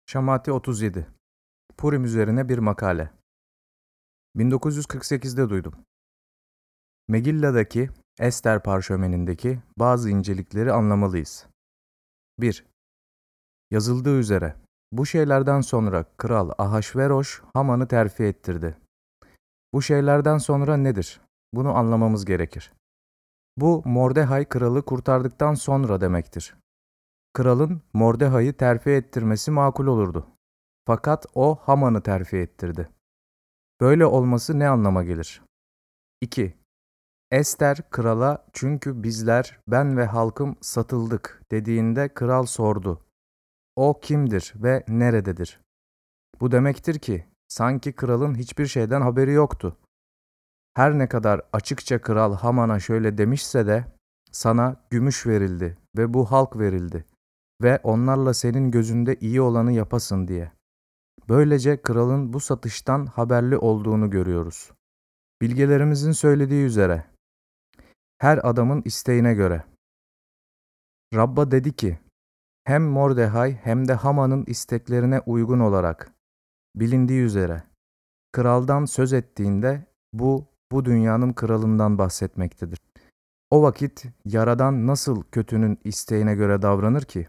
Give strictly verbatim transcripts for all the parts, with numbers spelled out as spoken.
Şamati otuz yedi. Purim üzerine bir makale. bin dokuz yüz kırk sekizde duydum. Megilla'daki, Ester parşömenindeki bazı incelikleri anlamalıyız. bir. Yazıldığı üzere, bu şeylerden sonra Kral Ahasveroş Haman'ı terfi ettirdi. Bu şeylerden sonra nedir? Bunu anlamamız gerekir. Bu, Mordehay kralı kurtardıktan sonra demektir. Kralın Mordehay'ı terfi ettirmesi makul olurdu. Fakat o Haman'ı terfi ettirdi. Böyle olması ne anlama gelir? iki. Ester krala çünkü bizler ben ve halkım satıldık dediğinde kral sordu. O kimdir ve nerededir? Bu demektir ki sanki kralın hiçbir şeyden haberi yoktu. Her ne kadar açıkça kral Haman'a şöyle demişse de sana gümüş verildi ve bu halk verildi ve onlarla senin gözünde iyi olanı yapasın diye. Böylece kralın bu satıştan haberli olduğunu görüyoruz. Bilgelerimizin söylediği üzere, her adamın isteğine göre. Rabba dedi ki, hem Mordehay hem de Haman'ın isteklerine uygun olarak, bilindiği üzere, kraldan söz ettiğinde bu, bu dünyanın kralından bahsetmektedir. O vakit yaradan nasıl kötünün isteğine göre davranır ki?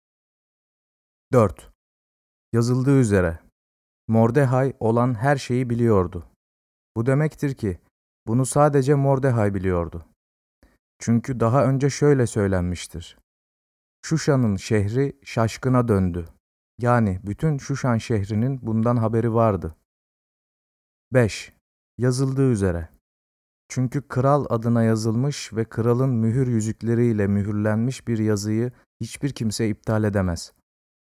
dört. Yazıldığı üzere, Mordehay olan her şeyi biliyordu. Bu demektir ki, bunu sadece Mordehay biliyordu. Çünkü daha önce şöyle söylenmiştir. Şuşan'ın şehri şaşkına döndü. Yani bütün Şuşan şehrinin bundan haberi vardı. beş. Yazıldığı üzere. Çünkü kral adına yazılmış ve kralın mühür yüzükleriyle mühürlenmiş bir yazıyı hiçbir kimse iptal edemez.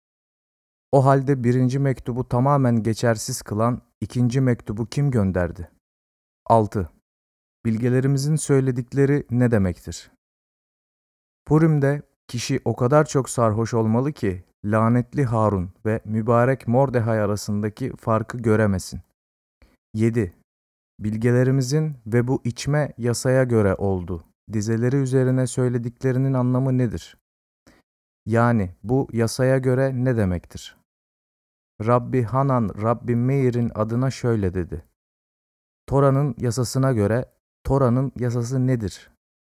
O halde birinci mektubu tamamen geçersiz kılan ikinci mektubu kim gönderdi? altı. Bilgelerimizin söyledikleri ne demektir? Purim'de kişi o kadar çok sarhoş olmalı ki lanetli Harun ve mübarek Mordehay arasındaki farkı göremesin. yedi. Bilgelerimizin ve bu içme yasaya göre oldu. Dizeleri üzerine söylediklerinin anlamı nedir? Yani bu yasaya göre ne demektir? Rabbi Hanan, Rabbi Meir'in adına şöyle dedi. Tora'nın yasasına göre Tora'nın yasası nedir?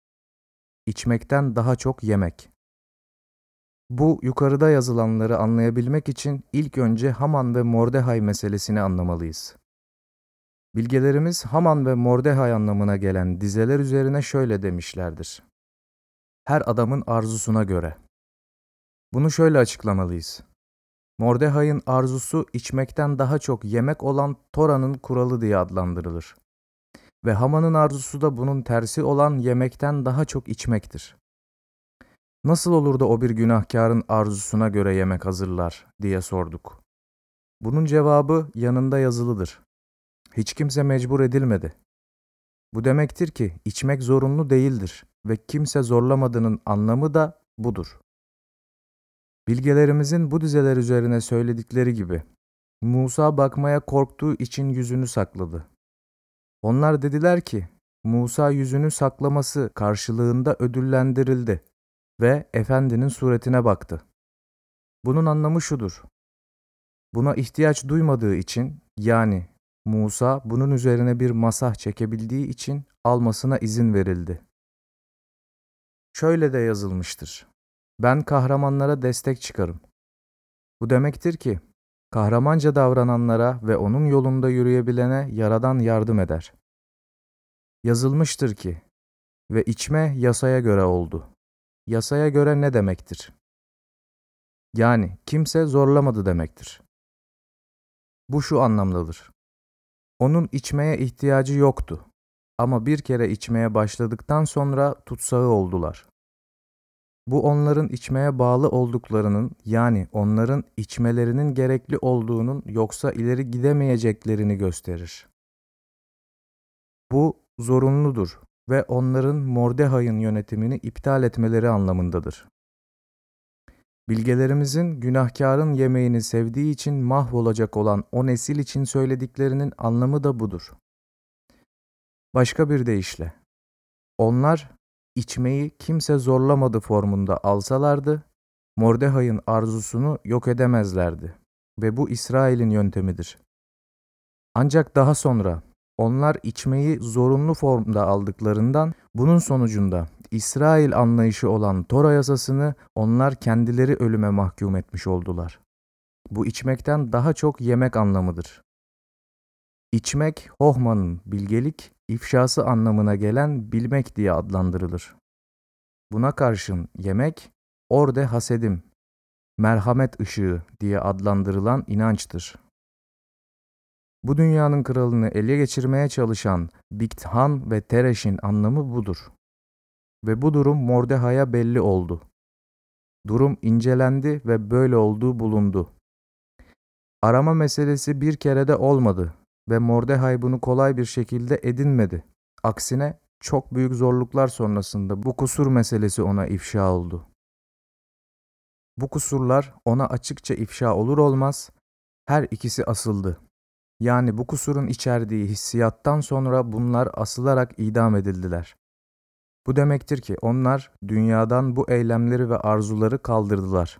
İçmekten daha çok yemek. Bu yukarıda yazılanları anlayabilmek için ilk önce Haman ve Mordehay meselesini anlamalıyız. Bilgelerimiz Haman ve Mordehay anlamına gelen dizeler üzerine şöyle demişlerdir. Her adamın arzusuna göre. Bunu şöyle açıklamalıyız. Mordehay'ın arzusu içmekten daha çok yemek olan Tora'nın kuralı diye adlandırılır. Ve Haman'ın arzusu da bunun tersi olan yemekten daha çok içmektir. Nasıl olur da o bir günahkarın arzusuna göre yemek hazırlar diye sorduk. Bunun cevabı yanında yazılıdır. Hiç kimse mecbur edilmedi. Bu demektir ki içmek zorunlu değildir ve kimse zorlamadığının anlamı da budur. Bilgelerimizin bu dizeler üzerine söyledikleri gibi, Musa bakmaya korktuğu için yüzünü sakladı. Onlar dediler ki, Musa yüzünü saklaması karşılığında ödüllendirildi ve Efendinin suretine baktı. Bunun anlamı şudur. Buna ihtiyaç duymadığı için, yani Musa bunun üzerine bir masah çekebildiği için almasına izin verildi. Şöyle de yazılmıştır. Ben kahramanlara destek çıkarım. Bu demektir ki, kahramanca davrananlara ve onun yolunda yürüyebilene Yaradan yardım eder. Yazılmıştır ki, ve içme yasaya göre oldu. Yasaya göre ne demektir? Yani kimse zorlamadı demektir. Bu şu anlamdadır. Onun içmeye ihtiyacı yoktu. Ama bir kere içmeye başladıktan sonra tutsağı oldular. Bu onların içmeye bağlı olduklarının, yani onların içmelerinin gerekli olduğunun yoksa ileri gidemeyeceklerini gösterir. Bu zorunludur ve onların Mordehay'ın yönetimini iptal etmeleri anlamındadır. Bilgelerimizin günahkarın yemeğini sevdiği için mahvolacak olan o nesil için söylediklerinin anlamı da budur. Başka bir deyişle, onlar içmeyi kimse zorlamadı formunda alsalardı, Mordehay'ın arzusunu yok edemezlerdi. ve bu İsrail'in yöntemidir. Ancak daha sonra onlar içmeyi zorunlu formda aldıklarından bunun sonucunda İsrail anlayışı olan Tora yasasını onlar kendileri ölüme mahkum etmiş oldular. Bu içmekten daha çok yemek anlamıdır. İçmek, Hohma'nın bilgelik, ifşası anlamına gelen bilmek diye adlandırılır. Buna karşın yemek, orde hasedim, merhamet ışığı diye adlandırılan inançtır. Bu dünyanın kralını ele geçirmeye çalışan Bigthan ve Tereş'in anlamı budur. Ve bu durum Mordehai'ye belli oldu. Durum incelendi ve böyle olduğu bulundu. Arama meselesi bir kerede olmadı ve Mordehai bunu kolay bir şekilde edinmedi. Aksine çok büyük zorluklar sonrasında bu kusur meselesi ona ifşa oldu. Bu kusurlar ona açıkça ifşa olur olmaz her ikisi asıldı. Yani bu kusurun içerdiği hissiyattan sonra bunlar asılarak idam edildiler. Bu demektir ki onlar dünyadan bu eylemleri ve arzuları kaldırdılar.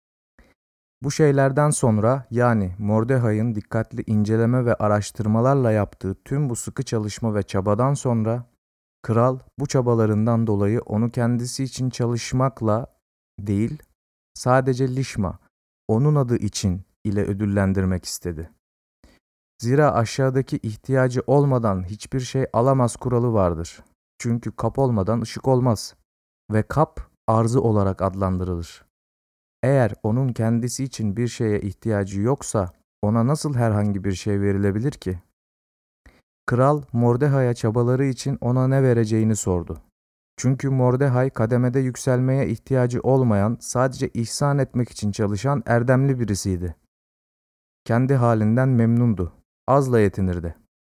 Bu şeylerden sonra yani Mordehai'nin dikkatli inceleme ve araştırmalarla yaptığı tüm bu sıkı çalışma ve çabadan sonra kral bu çabalarından dolayı onu kendisi için çalışmakla değil, sadece Lişma, onun adı için ile ödüllendirmek istedi. Zira aşağıdaki ihtiyacı olmadan hiçbir şey alamaz kuralı vardır. Çünkü kap olmadan ışık olmaz ve kap arzı olarak adlandırılır. Eğer onun kendisi için bir şeye ihtiyacı yoksa ona nasıl herhangi bir şey verilebilir ki? Kral Mordehai'ye çabaları için ona ne vereceğini sordu. Çünkü Mordehai kademede yükselmeye ihtiyacı olmayan, sadece ihsan etmek için çalışan erdemli birisiydi. Kendi halinden memnundu. Azla yetinirdi.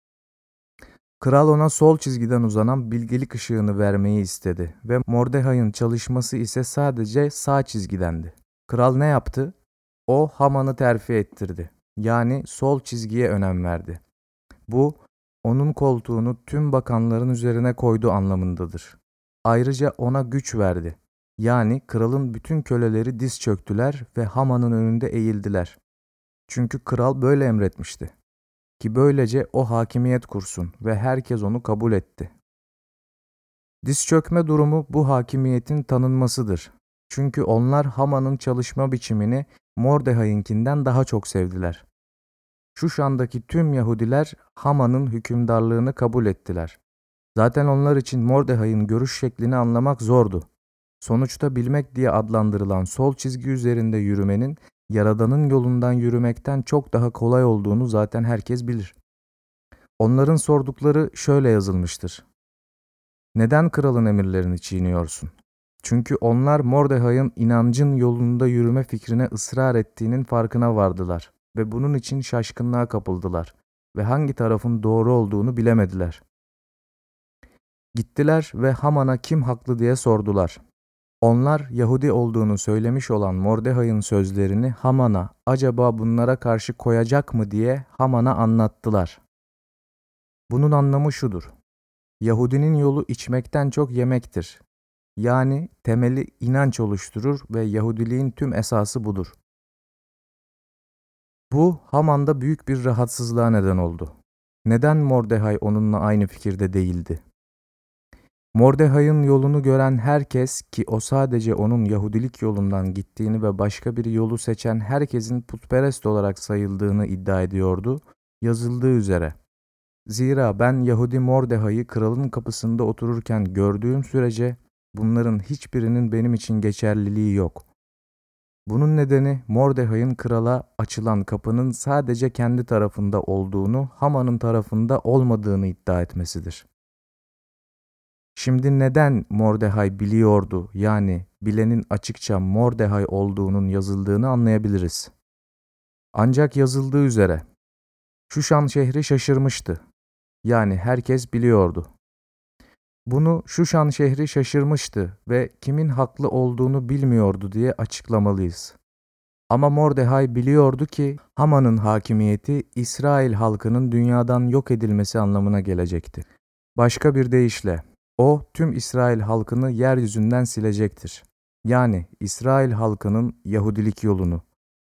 Kral ona sol çizgiden uzanan bilgelik ışığını vermeyi istedi ve Mordehai'nin çalışması ise sadece sağ çizgidendi. Kral ne yaptı? O Haman'ı terfi ettirdi. Yani sol çizgiye önem verdi. Bu, onun koltuğunu tüm bakanların üzerine koydu anlamındadır. Ayrıca ona güç verdi. Yani kralın bütün köleleri diz çöktüler ve Haman'ın önünde eğildiler. Çünkü kral böyle emretmişti. Ki böylece o hakimiyet kursun ve herkes onu kabul etti. Diz çökme durumu bu hakimiyetin tanınmasıdır. Çünkü onlar Haman'ın çalışma biçimini Mordehai'nkinden daha çok sevdiler. Şuşan'daki tüm Yahudiler Haman'ın hükümdarlığını kabul ettiler. Zaten onlar için Mordehai'nin görüş şeklini anlamak zordu. Sonuçta bilmek diye adlandırılan sol çizgi üzerinde yürümenin Yaradan'ın yolundan yürümekten çok daha kolay olduğunu zaten herkes bilir. Onların sordukları şöyle yazılmıştır. Neden kralın emirlerini çiğniyorsun? Çünkü onlar Mordehai'nin inancın yolunda yürüme fikrine ısrar ettiğinin farkına vardılar ve bunun için şaşkınlığa kapıldılar ve hangi tarafın doğru olduğunu bilemediler. Gittiler ve Haman'a kim haklı diye sordular. Onlar Yahudi olduğunu söylemiş olan Mordehai'nin sözlerini Haman'a acaba bunlara karşı koyacak mı diye Haman'a anlattılar. Bunun anlamı şudur. Yahudinin yolu içmekten çok yemektir. Yani temeli inanç oluşturur ve Yahudiliğin tüm esası budur. Bu Haman'da büyük bir rahatsızlığa neden oldu. Neden Mordehai onunla aynı fikirde değildi? Mordehai'nin yolunu gören herkes ki o sadece onun Yahudilik yolundan gittiğini ve başka bir yolu seçen herkesin putperest olarak sayıldığını iddia ediyordu, yazıldığı üzere. Zira ben Yahudi Mordehai'yi kralın kapısında otururken gördüğüm sürece bunların hiçbirinin benim için geçerliliği yok. Bunun nedeni Mordehai'nin krala açılan kapının sadece kendi tarafında olduğunu, Haman'ın tarafında olmadığını iddia etmesidir. Şimdi neden Mordehai biliyordu, yani bilenin açıkça Mordehai olduğunun yazıldığını anlayabiliriz. Ancak yazıldığı üzere Şuşan şehri şaşırmıştı. Yani herkes biliyordu. Bunu Şuşan şehri şaşırmıştı ve kimin haklı olduğunu bilmiyordu diye açıklamalıyız. Ama Mordehai biliyordu ki Haman'ın hakimiyeti İsrail halkının dünyadan yok edilmesi anlamına gelecekti. Başka bir deyişle o tüm İsrail halkını yeryüzünden silecektir. Yani İsrail halkının Yahudilik yolunu,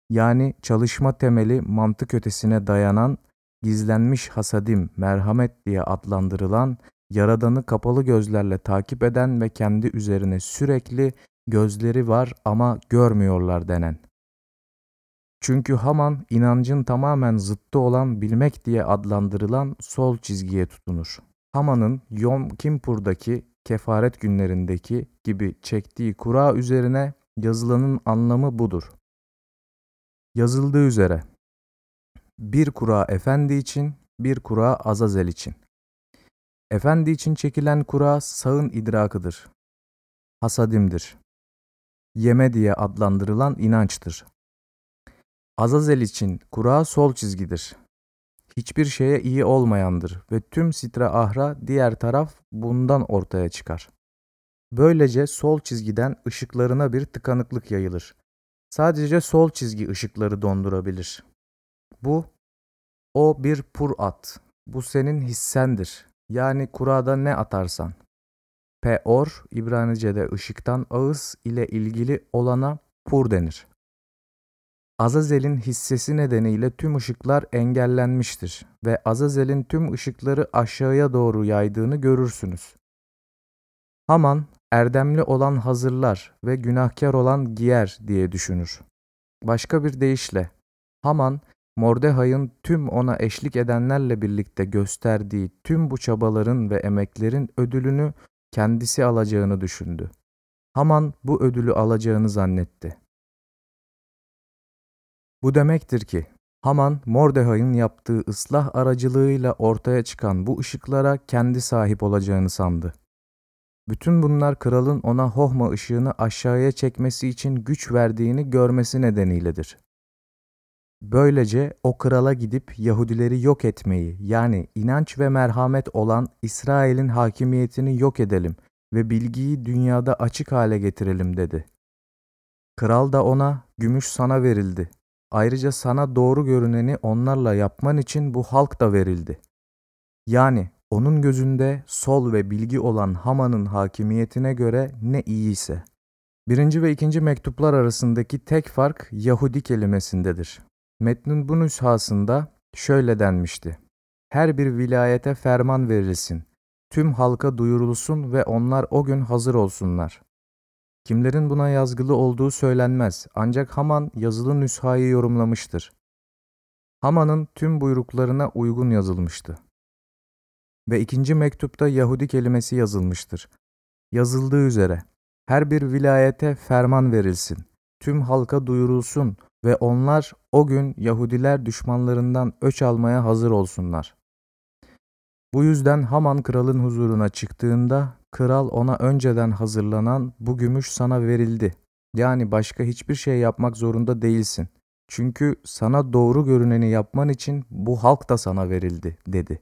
Yani çalışma temeli mantık ötesine dayanan, gizlenmiş hasadim, merhamet diye adlandırılan, Yaradan'ı kapalı gözlerle takip eden ve kendi üzerine sürekli gözleri var ama görmüyorlar denen. Çünkü Haman inancın tamamen zıttı olan bilmek diye adlandırılan sol çizgiye tutunur. Haman'ın Yom Kippur'daki kefaret günlerindeki gibi çektiği kura üzerine yazılanın anlamı budur. Yazıldığı üzere bir kura efendi için, bir kura Azazel için. Efendi için çekilen kura sağın idrakıdır. Hasadimdir. Yeme diye adlandırılan inançtır. Azazel için kura sol çizgidir. Hiçbir şeye iyi olmayandır ve tüm sitre ahra diğer taraf bundan ortaya çıkar. Böylece sol çizgiden ışıklarına bir tıkanıklık yayılır. Sadece sol çizgi ışıkları dondurabilir. Bu, o bir pur at. Bu senin hissendir. Yani kurada ne atarsan. Peor, İbranice'de ışıktan ağız ile ilgili olana pur denir. Azazel'in hissesi nedeniyle tüm ışıklar engellenmiştir ve Azazel'in tüm ışıkları aşağıya doğru yaydığını görürsünüz. Haman, erdemli olan hazırlar ve günahkar olan giyer diye düşünür. Başka bir deyişle, Haman, Mordehai'ın tüm ona eşlik edenlerle birlikte gösterdiği tüm bu çabaların ve emeklerin ödülünü kendisi alacağını düşündü. Haman bu ödülü alacağını zannetti. Bu demektir ki, Haman, Mordehai'nin yaptığı ıslah aracılığıyla ortaya çıkan bu ışıklara kendi sahip olacağını sandı. Bütün bunlar kralın ona Hohma ışığını aşağıya çekmesi için güç verdiğini görmesi nedeniyledir. Böylece o krala gidip Yahudileri yok etmeyi, yani inanç ve merhamet olan İsrail'in hakimiyetini yok edelim ve bilgiyi dünyada açık hale getirelim dedi. Kral da ona, gümüş sana verildi. Ayrıca sana doğru görüneni onlarla yapman için bu halk da verildi. Yani onun gözünde sol ve bilgi olan Haman'ın hakimiyetine göre ne iyiyse. Birinci ve ikinci mektuplar arasındaki tek fark Yahudi kelimesindedir. Metnin bu nüshasında şöyle denmişti: her bir vilayete ferman verilsin, tüm halka duyurulsun ve onlar o gün hazır olsunlar. Kimlerin buna yazgılı olduğu söylenmez, ancak Haman yazılı nüshayı yorumlamıştır. Haman'ın tüm buyruklarına uygun yazılmıştı. Ve ikinci mektupta Yahudi kelimesi yazılmıştır. Yazıldığı üzere, her bir vilayete ferman verilsin, tüm halka duyurulsun ve onlar o gün Yahudiler düşmanlarından öç almaya hazır olsunlar. Bu yüzden Haman kralın huzuruna çıktığında, kral ona önceden hazırlanan bu gümüş sana verildi. Yani başka hiçbir şey yapmak zorunda değilsin. Çünkü sana doğru görüneni yapman için bu halk da sana verildi, dedi.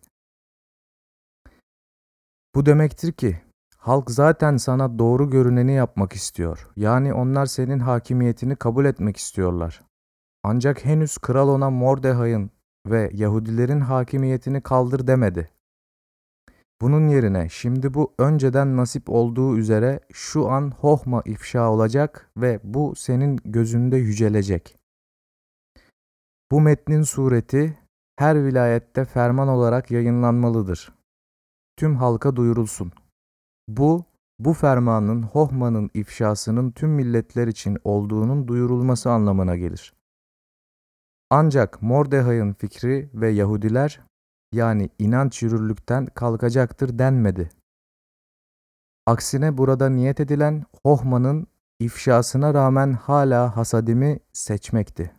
Bu demektir ki, halk zaten sana doğru görüneni yapmak istiyor. Yani onlar senin hakimiyetini kabul etmek istiyorlar. Ancak henüz kral ona Mordehai'ın ve Yahudilerin hakimiyetini kaldır demedi. Bunun yerine şimdi bu önceden nasip olduğu üzere şu an Hohma ifşa olacak ve bu senin gözünde yücelecek. Bu metnin sureti her vilayette ferman olarak yayınlanmalıdır. Tüm halka duyurulsun. Bu, bu fermanın Hohma'nın ifşasının tüm milletler için olduğunun duyurulması anlamına gelir. Ancak Mordehai'ın fikri ve Yahudiler, yani inanç yürürlükten kalkacaktır denmedi. Aksine burada niyet edilen Hohma'nın ifşasına rağmen hala hasadimi seçmekti.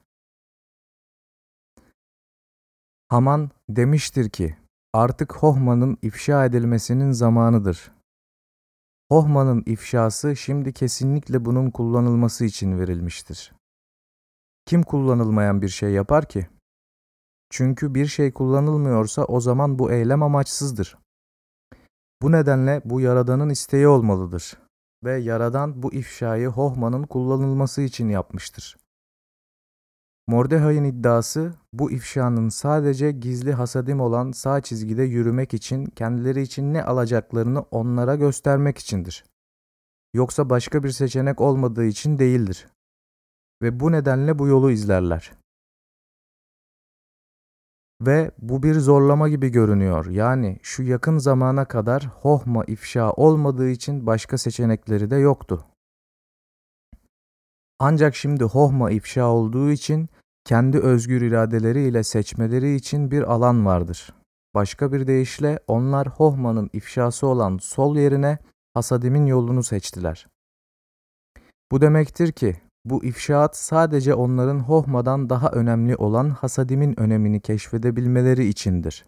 Haman demiştir ki, artık Hohma'nın ifşa edilmesinin zamanıdır. Hohma'nın ifşası şimdi kesinlikle bunun kullanılması için verilmiştir. Kim kullanılmayan bir şey yapar ki? Çünkü bir şey kullanılmıyorsa o zaman bu eylem amaçsızdır. Bu nedenle bu Yaradan'ın isteği olmalıdır ve Yaradan bu ifşayı Hohma'nın kullanılması için yapmıştır. Mordehai'nin iddiası, bu ifşanın sadece gizli hasadim olan sağ çizgide yürümek için kendileri için ne alacaklarını onlara göstermek içindir. Yoksa başka bir seçenek olmadığı için değildir. ve bu nedenle bu yolu izlerler. Ve bu bir zorlama gibi görünüyor. Yani şu yakın zamana kadar Hohma ifşa olmadığı için başka seçenekleri de yoktu. Ancak şimdi Hohma ifşa olduğu için kendi özgür iradeleriyle seçmeleri için bir alan vardır. Başka bir deyişle onlar Hohma'nın ifşası olan sol yerine Hasadim'in yolunu seçtiler. Bu demektir ki bu ifşaat sadece onların Hohma'dan daha önemli olan Hasadim'in önemini keşfedebilmeleri içindir.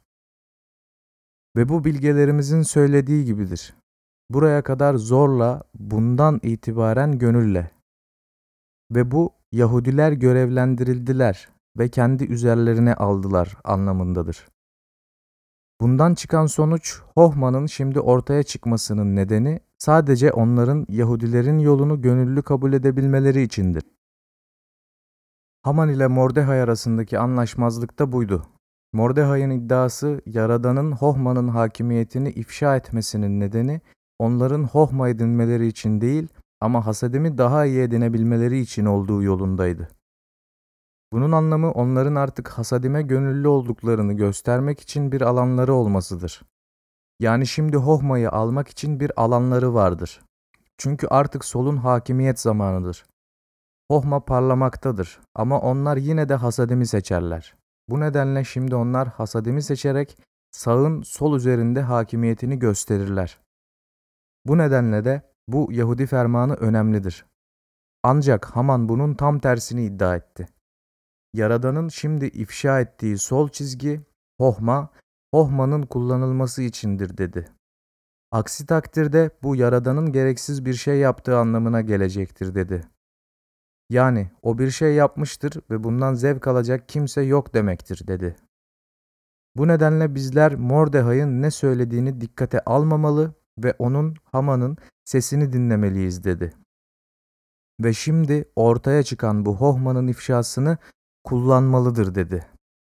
Ve bu bilgelerimizin söylediği gibidir. Buraya kadar zorla, bundan itibaren gönülle. Ve bu Yahudiler görevlendirildiler ve kendi üzerlerine aldılar anlamındadır. Bundan çıkan sonuç, Hohma'nın şimdi ortaya çıkmasının nedeni sadece onların Yahudilerin yolunu gönüllü kabul edebilmeleri içindir. Haman ile Mordehay arasındaki anlaşmazlık da buydu. Mordehay'ın iddiası, Yaradan'ın Hohma'nın hakimiyetini ifşa etmesinin nedeni, onların Hohma edinmeleri için değil ama Hasadim'i daha iyi edinebilmeleri için olduğu yolundaydı. Bunun anlamı onların artık Hasadim'e gönüllü olduklarını göstermek için bir alanları olmasıdır. Yani şimdi Hohma'yı almak için bir alanları vardır. Çünkü artık solun hakimiyet zamanıdır. Hohma parlamaktadır ama onlar yine de Hasadim'i seçerler. Bu nedenle şimdi onlar Hasadim'i seçerek sağın sol üzerinde hakimiyetini gösterirler. Bu nedenle de bu Yahudi fermanı önemlidir. Ancak Haman bunun tam tersini iddia etti. Yaradan'ın şimdi ifşa ettiği sol çizgi, Hohma, Hohma'nın kullanılması içindir dedi. Aksi takdirde bu Yaradan'ın gereksiz bir şey yaptığı anlamına gelecektir dedi. Yani o bir şey yapmıştır ve bundan zevk alacak kimse yok demektir dedi. Bu nedenle bizler Mordehay'ın ne söylediğini dikkate almamalı ve onun, Haman'ın sesini dinlemeliyiz dedi. Ve şimdi ortaya çıkan bu Hohma'nın ifşasını kullanmalıdır dedi.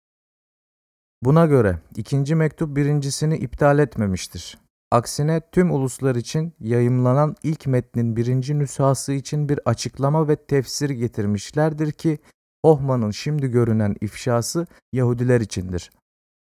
Buna göre ikinci mektup birincisini iptal etmemiştir. Aksine tüm uluslar için yayımlanan ilk metnin birinci nüshası için bir açıklama ve tefsir getirmişlerdir ki Hohma'nın şimdi görünen ifşası Yahudiler içindir.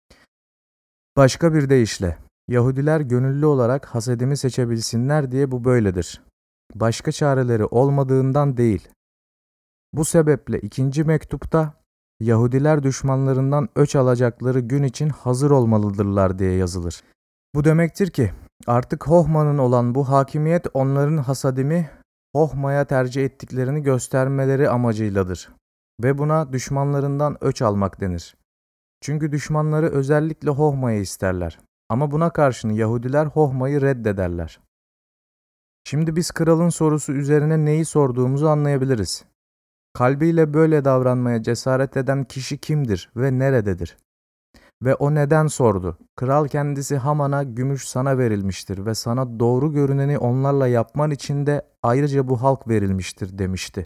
Başka bir deyişle, Yahudiler gönüllü olarak Hasadim'i seçebilsinler diye bu böyledir. Başka çareleri olmadığından değil. Bu sebeple ikinci mektupta Yahudiler düşmanlarından öç alacakları gün için hazır olmalıdırlar diye yazılır. Bu demektir ki artık Hohma'nın olan bu hakimiyet onların Hasadim'i Hohma'ya tercih ettiklerini göstermeleri amacıyladır. Ve buna düşmanlarından öç almak denir. Çünkü düşmanları özellikle Hohma'yı isterler. Ama buna karşın Yahudiler Hohma'yı reddederler. Şimdi biz kralın sorusu üzerine neyi sorduğumuzu anlayabiliriz. Kalbiyle böyle davranmaya cesaret eden kişi kimdir ve nerededir? Ve o neden sordu? Kral kendisi Haman'a gümüş sana verilmiştir ve sana doğru görüneni onlarla yapman için de ayrıca bu halk verilmiştir demişti.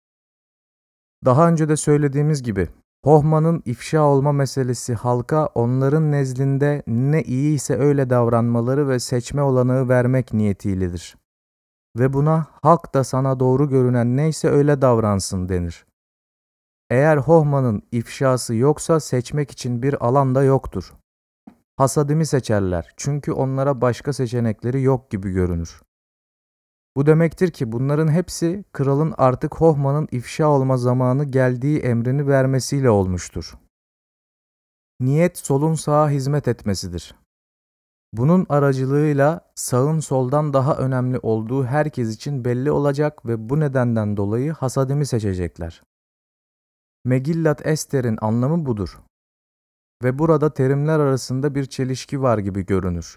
Daha önce de söylediğimiz gibi Hohma'nın ifşa olma meselesi halka onların nezdinde ne iyi ise öyle davranmaları ve seçme olanağı vermek niyetiyledir. Ve buna halk da sana doğru görünen neyse öyle davransın denir. Eğer Hohma'nın ifşası yoksa seçmek için bir alan da yoktur. Hasadim'i seçerler çünkü onlara başka seçenekleri yok gibi görünür. Bu demektir ki bunların hepsi kralın artık Hohma'nın ifşa olma zamanı geldiği emrini vermesiyle olmuştur. Niyet solun sağa hizmet etmesidir. Bunun aracılığıyla sağın soldan daha önemli olduğu herkes için belli olacak ve bu nedenden dolayı Hasadim'i seçecekler. Megillat Ester'in anlamı budur. Ve burada terimler arasında bir çelişki var gibi görünür.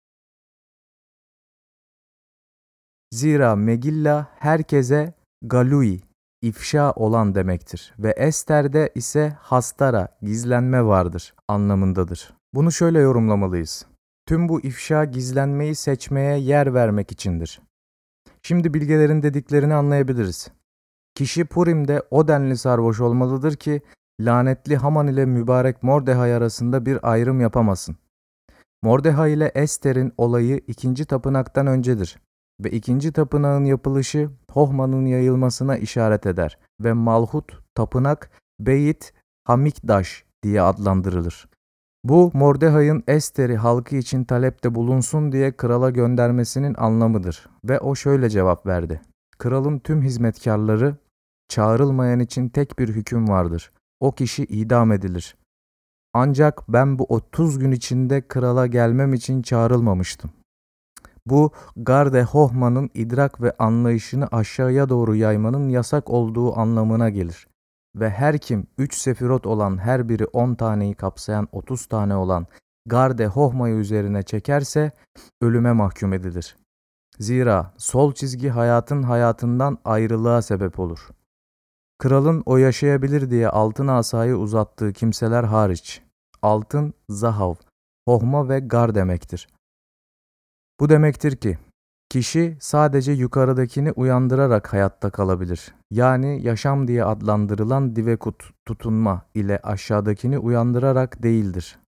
Zira Megilla herkese galui, ifşa olan demektir ve Ester'de ise hastara, gizlenme vardır anlamındadır. Bunu şöyle yorumlamalıyız. Tüm bu ifşa gizlenmeyi seçmeye yer vermek içindir. Şimdi bilgelerin dediklerini anlayabiliriz. Kişi Purim'de o denli sarhoş olmalıdır ki lanetli Haman ile mübarek Mordehay arasında bir ayrım yapamasın. Mordehay ile Ester'in olayı ikinci tapınaktan öncedir. Ve ikinci tapınağın yapılışı Hohma'nın yayılmasına işaret eder ve Malhut tapınak Beyit Hamikdaş diye adlandırılır. Bu Mordehai'ın Ester'i halkı için talepte bulunsun diye krala göndermesinin anlamıdır ve o şöyle cevap verdi. Kralın tüm hizmetkarları çağrılmayan için tek bir hüküm vardır. O kişi idam edilir. Ancak ben bu otuz gün içinde krala gelmem için çağrılmamıştım. Bu Garde Hohma'nın idrak ve anlayışını aşağıya doğru yaymanın yasak olduğu anlamına gelir. Ve her kim üç sefirot olan her biri on taneyi kapsayan otuz tane olan Garde Hohma'yı üzerine çekerse ölüme mahkum edilir. Zira sol çizgi hayatın hayatından ayrılığa sebep olur. Kralın o yaşayabilir diye altın asayı uzattığı kimseler hariç. Altın, zahav, hohma ve gar demektir. Bu demektir ki, kişi sadece yukarıdakini uyandırarak hayatta kalabilir. Yani yaşam diye adlandırılan divekut, tutunma ile aşağıdakini uyandırarak değildir.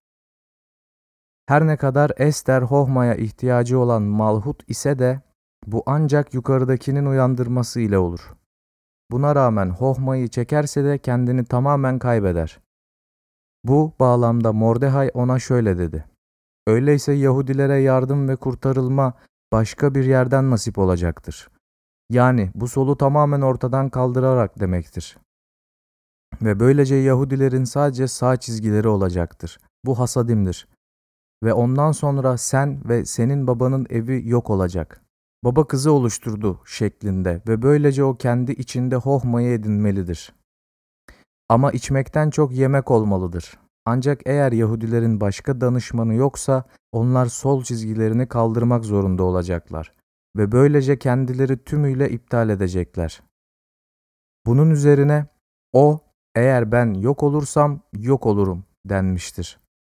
Her ne kadar Ester Hohma'ya ihtiyacı olan Malhut ise de bu ancak yukarıdakinin uyandırması ile olur. Buna rağmen Hohma'yı çekerse de kendini tamamen kaybeder. Bu bağlamda Mordehai ona şöyle dedi. Öyleyse Yahudilere yardım ve kurtarılma başka bir yerden nasip olacaktır. Yani bu solu tamamen ortadan kaldırarak demektir. Ve böylece Yahudilerin sadece sağ çizgileri olacaktır. Bu hasadimdir. Ve ondan sonra sen ve senin babanın evi yok olacak. Baba kızı oluşturdu şeklinde ve böylece o kendi içinde Hohma'yı edinmelidir. Ama içmekten çok yemek olmalıdır. Ancak eğer Yahudilerin başka danışmanı yoksa onlar sol çizgilerini kaldırmak zorunda olacaklar ve böylece kendileri tümüyle iptal edecekler. Bunun üzerine o, eğer ben yok olursam yok olurum denmiştir.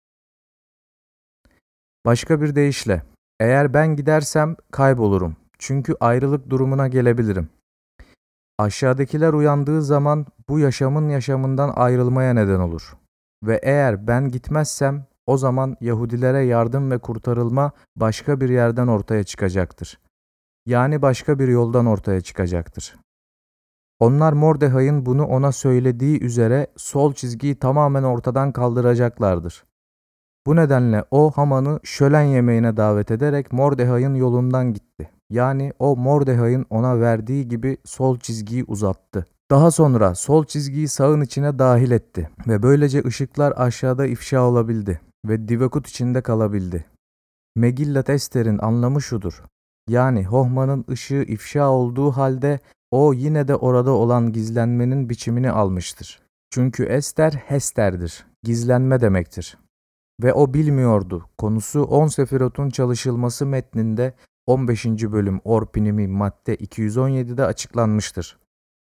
Başka bir deyişle, eğer ben gidersem kaybolurum çünkü ayrılık durumuna gelebilirim. Aşağıdakiler uyandığı zaman bu yaşamın yaşamından ayrılmaya neden olur. Ve eğer ben gitmezsem o zaman Yahudilere yardım ve kurtarılma başka bir yerden ortaya çıkacaktır. Yani başka bir yoldan ortaya çıkacaktır. Onlar Mordehai'nin bunu ona söylediği üzere sol çizgiyi tamamen ortadan kaldıracaklardır. Bu nedenle o Haman'ı şölen yemeğine davet ederek Mordehai'nin yolundan gitti. Yani o Mordehai'nin ona verdiği gibi sol çizgiyi uzattı. Daha sonra sol çizgiyi sağın içine dahil etti ve böylece ışıklar aşağıda ifşa olabildi ve divekut içinde kalabildi. Megillat Ester'in anlamı şudur. Yani Hohma'nın ışığı ifşa olduğu halde o yine de orada olan gizlenmenin biçimini almıştır. Çünkü Ester Hester'dir, gizlenme demektir. Ve o bilmiyordu. Konusu on sefirotun çalışılması metninde on beşinci bölüm Orpinimi madde iki yüz on yedi'de açıklanmıştır.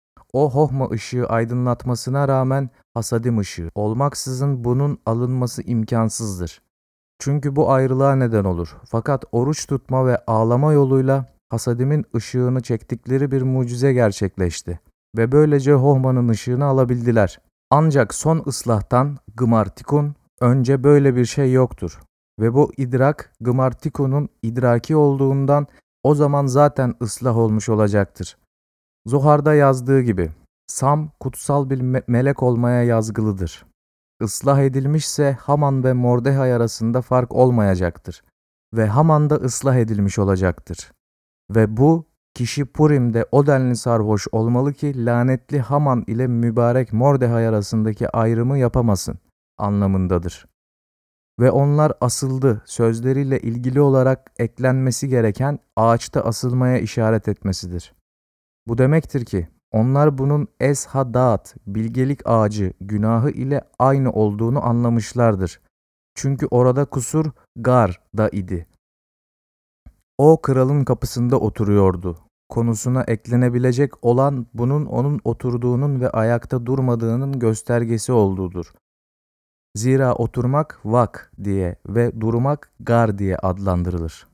O Hohma ışığı aydınlatmasına rağmen hasadim ışığı olmaksızın bunun alınması imkansızdır. Çünkü bu ayrılığa neden olur. Fakat oruç tutma ve ağlama yoluyla hasadimin ışığını çektikleri bir mucize gerçekleşti. Ve böylece Hohma'nın ışığını alabildiler. Ancak son ıslahtan Gmartikun önce böyle bir şey yoktur. Ve bu idrak Gmartikun'un idraki olduğundan o zaman zaten ıslah olmuş olacaktır. Zohar'da yazdığı gibi, Sam kutsal bir me- melek olmaya yazgılıdır. Islah edilmişse Haman ve Mordehai arasında fark olmayacaktır. Ve Haman da ıslah edilmiş olacaktır. Ve bu kişi Purim'de o denli sarhoş olmalı ki lanetli Haman ile mübarek Mordehai arasındaki ayrımı yapamasın anlamındadır. Ve onlar asıldı sözleriyle ilgili olarak eklenmesi gereken ağaçta asılmaya işaret etmesidir. Bu demektir ki onlar bunun eshadat, bilgelik ağacı günahı ile aynı olduğunu anlamışlardır. Çünkü orada kusur gar da idi. O kralın kapısında oturuyordu. Konusuna eklenebilecek olan bunun onun oturduğunun ve ayakta durmadığının göstergesi olduğudur. Zira oturmak vak diye ve durmak gar diye adlandırılır.